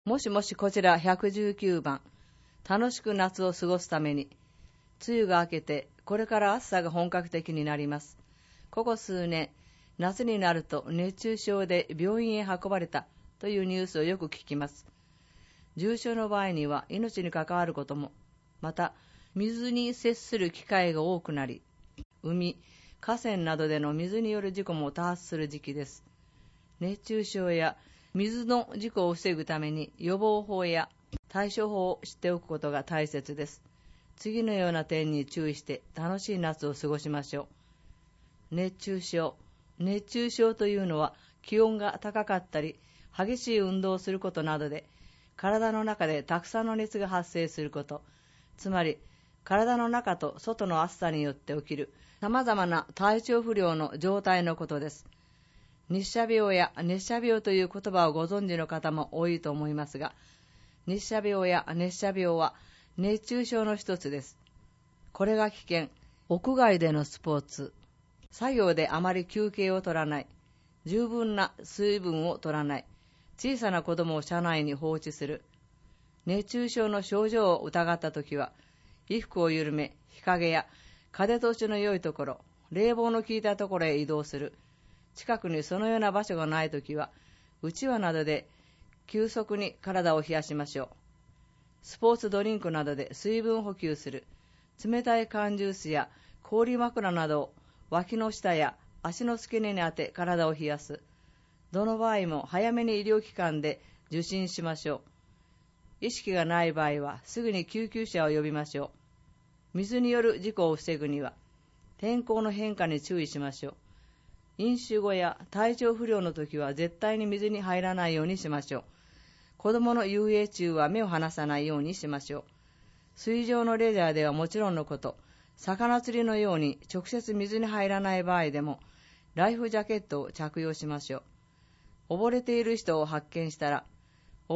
もしもしこちら119番。楽しく夏を過ごすために。梅雨が明けて、これから暑さが本格的になります。ここ数年、夏になると熱中症で病院へ運ばれたというニュースをよく聞きます。重症の場合には命に関わることも、また水に接する機会が多くなり、海、河川などでの水による事故も多発する時期です。熱中症や水の事故を防ぐために予防法や対処法を知っておくことが大切です。次のような点に注意して楽しい夏を過ごしましょう。熱中症。熱中症というのは気温が高かったり、激しい運動をすることなどで、体の中でたくさんの熱が発生すること、つまり体の中と外の暑さによって起きる様々な体調不良の状態のことです。日射病や熱射病という言葉をご存知の方も多いと思いますが、日射病や熱射病は熱中症の一つです。これが危険。屋外でのスポーツ、作業であまり休憩を取らない、十分な水分を取らない、小さな子供を車内に放置する。熱中症の症状を疑ったときは、衣服を緩め、日陰や風通しの良いところ、冷房の効いたところへ移動する。近くにそのような場所がないときは、うちわなどで急速に体を冷やしましょう。スポーツドリンクなどで水分補給する。冷たい缶ジュースや氷枕などを脇の下や足の付け根に当て体を冷やす。どの場合も早めに医療機関で受診しましょう。意識がない場合はすぐに救急車を呼びましょう。水による事故を防ぐには天候の変化に注意しましょう。飲酒後や体調不良の時は絶対に水に入らないようにしましょう。子供の遊泳中は目を離さないようにしましょう。水上のレジャーではもちろんのこと、魚釣りのように直接水に入らない場合でも、ライフジャケットを着用しましょう。溺れている人を発見したら、大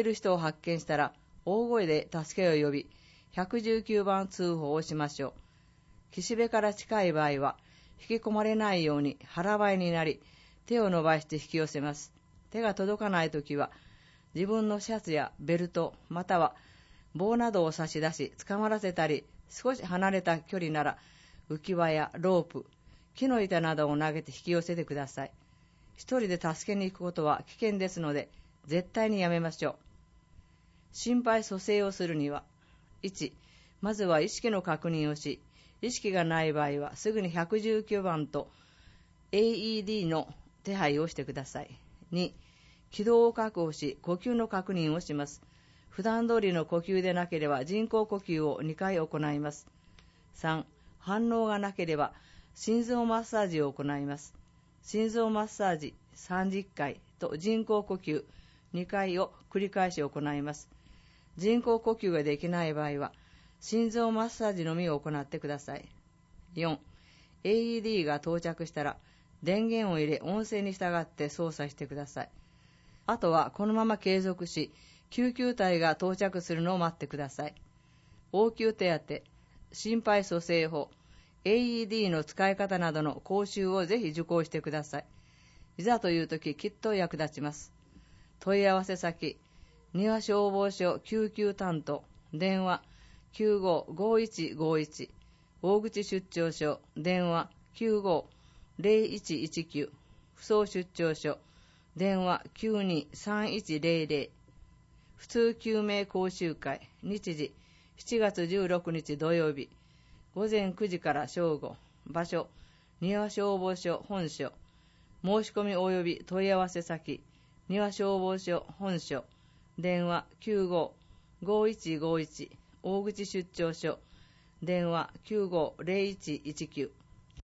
声で助けを呼び、119番通報をしましょう。岸辺から近い場合は、引き込まれないように腹ばいになり、手を伸ばして引き寄せます。手が届かないときは、自分のシャツやベルト、または棒などを差し出し、捕まらせたり、少し離れた距離なら、浮き輪やロープ、木の板などを投げて引き寄せてください。一人で助けに行くことは危険ですので、絶対にやめましょう。心肺蘇生をするには、1、まずは意識の確認をし、意識がない場合はすぐに119番と AED の手配をしてください。2、気道を確保し、呼吸の確認をします。普段通りの呼吸でなければ人工呼吸を2回行います。3、反応がなければ心臓マッサージを行います。心臓マッサージ30回と人工呼吸2回を繰り返し行います。人工呼吸ができない場合は、心臓マッサージのみを行ってください。4、AED が到着したら、電源を入れ音声に従って操作してください。あとはこのまま継続し、救急隊が到着するのを待ってください。応急手当、心肺蘇生法、AED の使い方などの講習をぜひ受講してください。いざというとききっと役立ちます。問い合わせ先、庭消防署救急担当、電話955151、大口出張所、電話950119、扶桑出張所、電話923100、普通救命講習会、日時7月16日土曜日、午前9時から正午、場所、庭消防署本所、申し込み及び問い合わせ先、庭消防署本所、電話955151、大口出張所、電話950119、